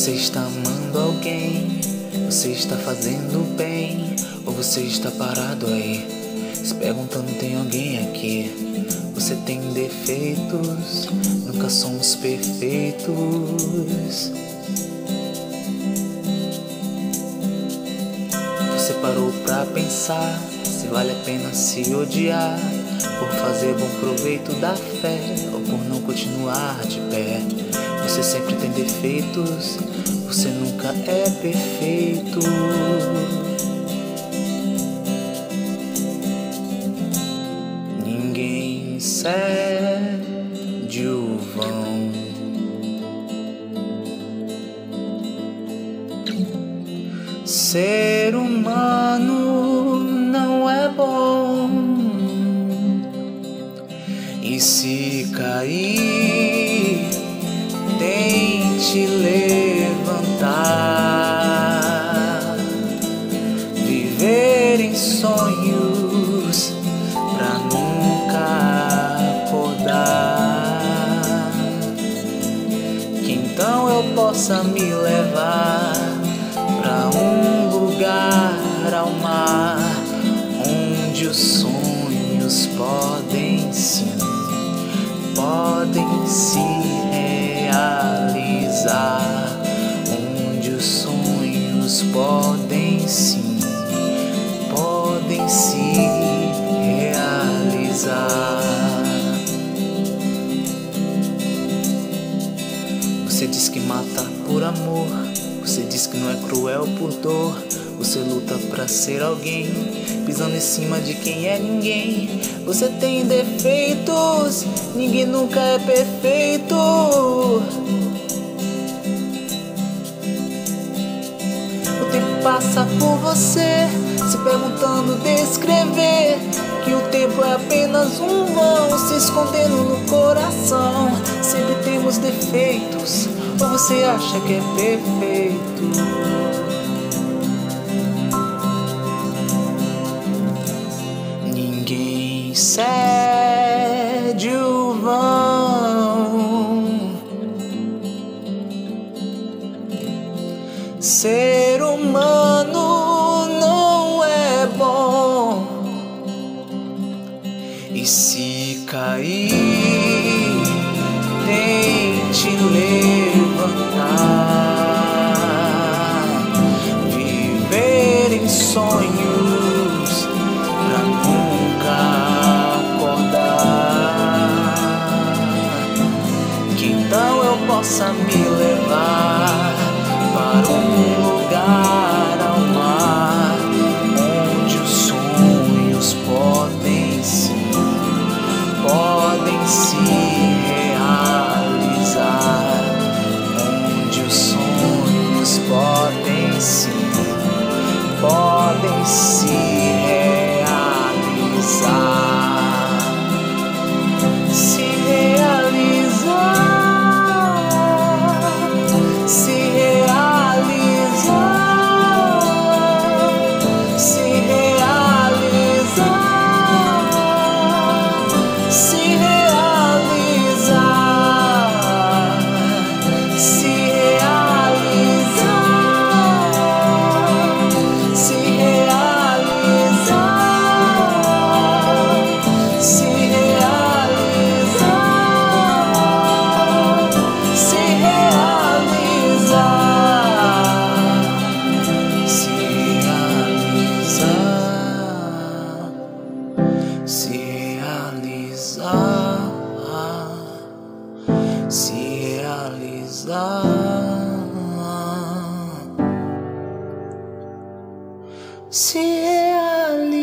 Você está amando alguém? Você está fazendo bem? Ou você está parado aí, se perguntando: tem alguém aqui? Você tem defeitos, nunca somos perfeitos. Você parou pra pensar se vale a pena se odiar, por fazer bom proveito da fé ou por não continuar de pé? Você sempre tem defeitos, você nunca é perfeito. Ninguém cede o vão. Ser humano não é bom, e se cair, tente levantar. Viver em sonhos pra nunca acordar, que então eu possa me levar pra um lugar ao mar, onde os sonhos podem se realizar, onde os sonhos podem se realizar. Você diz que mata por amor, você diz que não é cruel por dor. Você luta pra ser alguém, pisando em cima de quem é ninguém. Você tem defeitos, ninguém nunca é perfeito. O tempo passa por você, se perguntando descrever que o tempo é apenas um vão, se escondendo no coração. Sempre temos defeitos, ou você acha que é perfeito? Ninguém cede o vão. Ser humano não é bom, e se cair, tente levantar. Viver em sonhos pra nunca acordar, que então eu possa me levar para um lugar ao mar, onde os sonhos podem se realizar, onde os sonhos podem se realizar. Se realizar, se realizar, se realizar, se realizar, se realizar, se realizar, se realizar, se realizar, se realizar, se realizar, se realizar, se realizar.